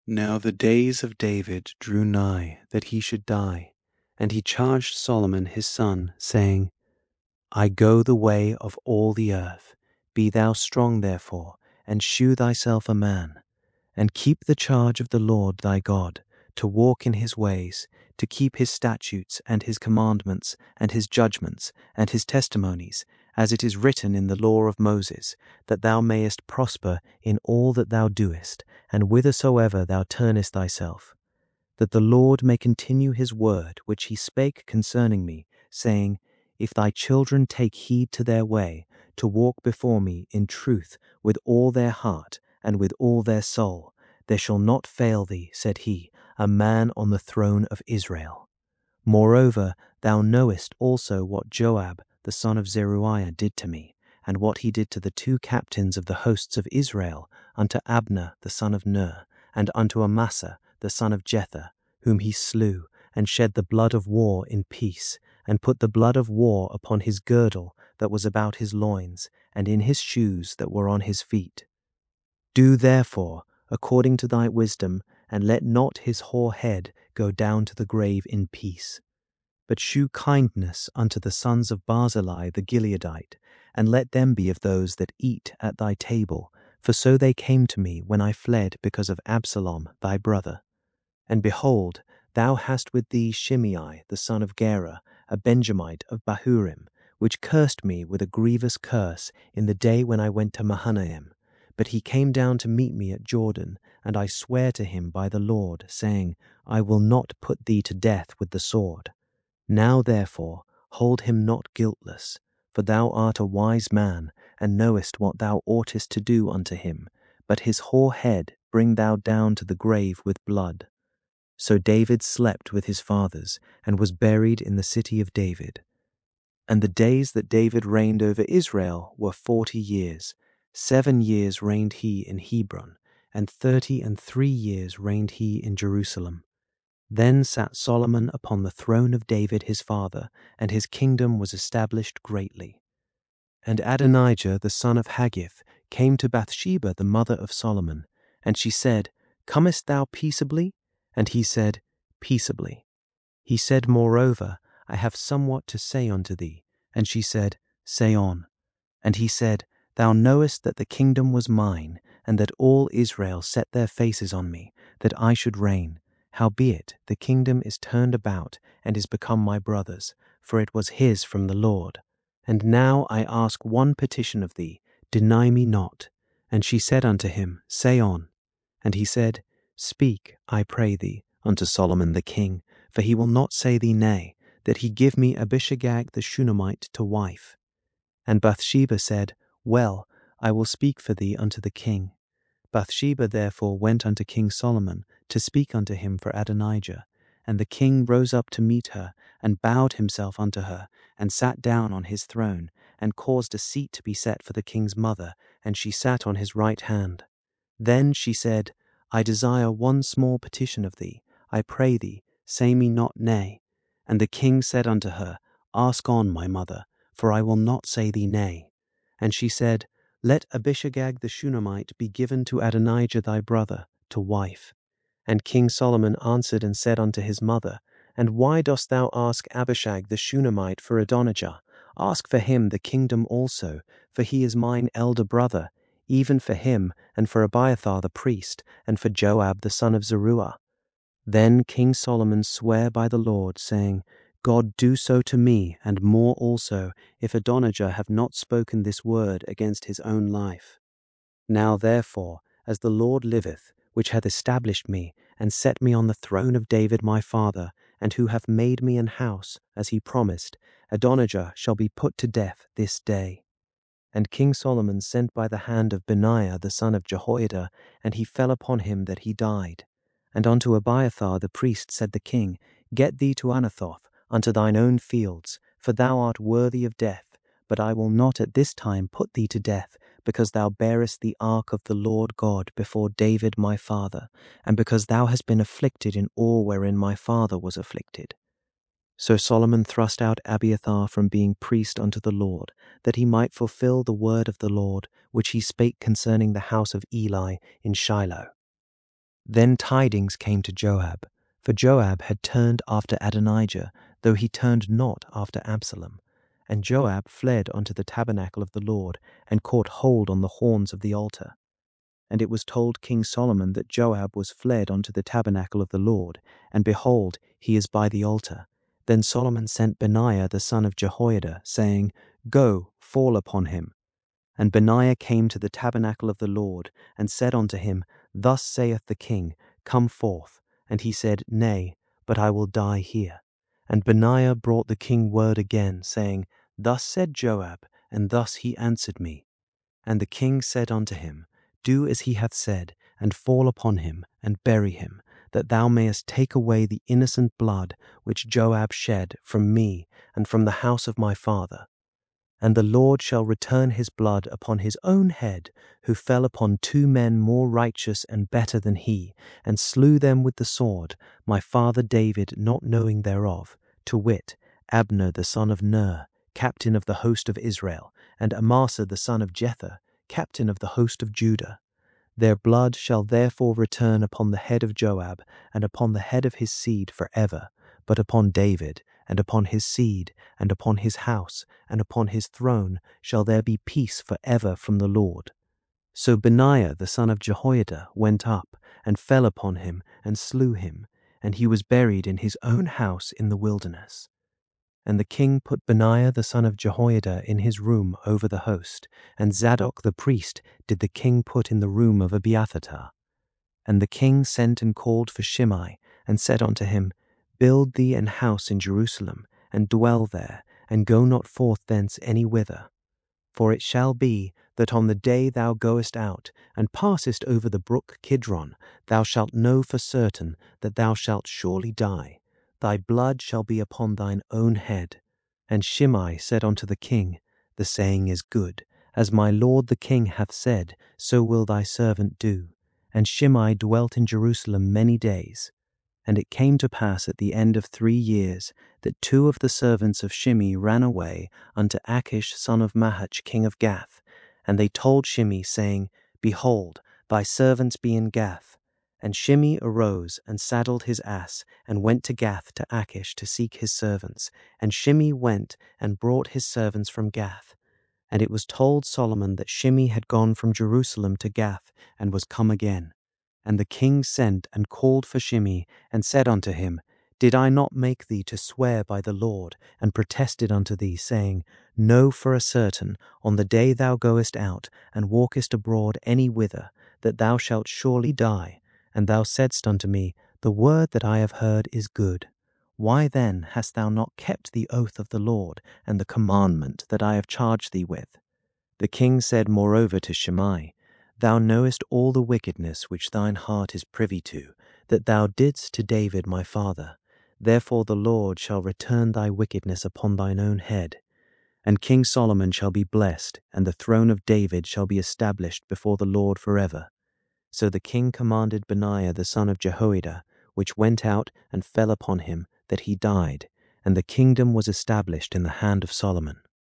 Now the days of David drew nigh that he should die, and he charged Solomon his son, saying, I go the way of all the earth. Be thou strong therefore, and shew thyself a man, and keep the charge of the Lord thy God, to walk in his ways, to keep his statutes and his commandments and his judgments and his testimonies, as it is written in the law of Moses, that thou mayest prosper in all that thou doest, and whithersoever thou turnest thyself, that the Lord may continue his word which he spake concerning me, saying, If thy children take heed to their way, to walk before me in truth with all their heart and with all their soul, there shall not fail thee, said he, a man on the throne of Israel. Moreover, thou knowest also what Joab the son of Zeruiah did to me, and what he did to the 2 captains of the hosts of Israel, unto Abner the son of Ner, and unto Amasa the son of Jether, whom he slew, and shed the blood of war in peace, and put the blood of war upon his girdle that was about his loins, and in his shoes that were on his feet. Do therefore according to thy wisdom, and let not his hoar head go down to the grave in peace. But shew kindness unto the sons of Barzillai the Gileadite, and let them be of those that eat at thy table, for so they came to me when I fled because of Absalom thy brother. And behold, thou hast with thee Shimei the son of Gera, a Benjamite of Bahurim, which cursed me with a grievous curse in the day when I went to Mahanaim. But he came down to meet me at Jordan, and I swear to him by the Lord, saying, I will not put thee to death with the sword. Now therefore hold him not guiltless, for thou art a wise man, and knowest what thou oughtest to do unto him, but his hoar head bring thou down to the grave with blood. So David slept with his fathers, and was buried in the city of David. And the days that David reigned over Israel were 40 years. 7 years reigned he in Hebron, and 33 years reigned he in Jerusalem. Then sat Solomon upon the throne of David his father, and his kingdom was established greatly. And Adonijah the son of Haggith came to Bathsheba the mother of Solomon, and she said, Comest thou peaceably? And he said, Peaceably. He said moreover, I have somewhat to say unto thee. And she said, Say on. And he said, Thou knowest that the kingdom was mine, and that all Israel set their faces on me, that I should reign. Howbeit the kingdom is turned about, and is become my brother's, for it was his from the Lord. And now I ask one petition of thee, deny me not. And she said unto him, Say on. And he said, Speak, I pray thee, unto Solomon the king, for he will not say thee nay, that he give me Abishagag the Shunammite to wife. And Bathsheba said, Well, I will speak for thee unto the king. Bathsheba therefore went unto King Solomon to speak unto him for Adonijah. And the king rose up to meet her, and bowed himself unto her, and sat down on his throne, and caused a seat to be set for the king's mother, and she sat on his right hand. Then she said, I desire one small petition of thee. I pray thee, say me not nay. And the king said unto her, Ask on, my mother, for I will not say thee nay. And she said, Let Abishagag the Shunammite be given to Adonijah thy brother, to wife. And King Solomon answered and said unto his mother, And why dost thou ask Abishag the Shunammite for Adonijah? Ask for him the kingdom also, for he is mine elder brother, even for him, and for Abiathar the priest, and for Joab the son of Zeruiah. Then King Solomon sware by the Lord, saying, God do so to me, and more also, if Adonijah have not spoken this word against his own life. Now therefore, as the Lord liveth, which hath established me, and set me on the throne of David my father, and who hath made me an house, as he promised, Adonijah shall be put to death this day. And King Solomon sent by the hand of Benaiah the son of Jehoiada, and he fell upon him that he died. And unto Abiathar the priest said the king, Get thee to Anathoth, unto thine own fields, for thou art worthy of death, but I will not at this time put thee to death, because thou bearest the ark of the Lord God before David my father, and because thou hast been afflicted in all wherein my father was afflicted. So Solomon thrust out Abiathar from being priest unto the Lord, that he might fulfill the word of the Lord, which he spake concerning the house of Eli in Shiloh. Then tidings came to Joab, for Joab had turned after Adonijah, though he turned not after Absalom. And Joab fled unto the tabernacle of the Lord, and caught hold on the horns of the altar. And it was told King Solomon that Joab was fled unto the tabernacle of the Lord, and behold, he is by the altar. Then Solomon sent Benaiah the son of Jehoiada, saying, Go, fall upon him. And Benaiah came to the tabernacle of the Lord, and said unto him, Thus saith the king, Come forth. And he said, Nay, but I will die here. And Benaiah brought the king word again, saying, Thus said Joab, and thus he answered me. And the king said unto him, Do as he hath said, and fall upon him, and bury him, that thou mayest take away the innocent blood which Joab shed from me and from the house of my father. And the Lord shall return his blood upon his own head, who fell upon 2 men more righteous and better than he, and slew them with the sword, my father David not knowing thereof, to wit, Abner the son of Ner, captain of the host of Israel, and Amasa the son of Jether, captain of the host of Judah. Their blood shall therefore return upon the head of Joab, and upon the head of his seed for ever, but upon David, and upon his seed, and upon his house, and upon his throne shall there be peace for ever from the Lord. So Benaiah the son of Jehoiada went up, and fell upon him, and slew him, and he was buried in his own house in the wilderness. And the king put Benaiah the son of Jehoiada in his room over the host, and Zadok the priest did the king put in the room of Abiathar. And the king sent and called for Shimei, and said unto him, Build thee an house in Jerusalem, and dwell there, and go not forth thence any whither. For it shall be that on the day thou goest out, and passest over the brook Kidron, thou shalt know for certain that thou shalt surely die. Thy blood shall be upon thine own head. And Shimei said unto the king, The saying is good. As my lord the king hath said, so will thy servant do. And Shimei dwelt in Jerusalem many days. And it came to pass at the end of 3 years, that 2 of the servants of Shimei ran away unto Achish son of Maachah king of Gath. And they told Shimei, saying, Behold, thy servants be in Gath. And Shimei arose, and saddled his ass, and went to Gath to Achish to seek his servants. And Shimei went, and brought his servants from Gath. And it was told Solomon that Shimei had gone from Jerusalem to Gath, and was come again. And the king sent and called for Shimei, and said unto him, Did I not make thee to swear by the Lord, and protested unto thee, saying, Know for a certain, on the day thou goest out, and walkest abroad any whither, that thou shalt surely die? And thou saidst unto me, The word that I have heard is good. Why then hast thou not kept the oath of the Lord, and the commandment that I have charged thee with? The king said moreover to Shimei, Thou knowest all the wickedness which thine heart is privy to, that thou didst to David my father. Therefore the Lord shall return thy wickedness upon thine own head. And King Solomon shall be blessed, and the throne of David shall be established before the Lord forever. So the king commanded Benaiah the son of Jehoiada, which went out and fell upon him, that he died, and the kingdom was established in the hand of Solomon.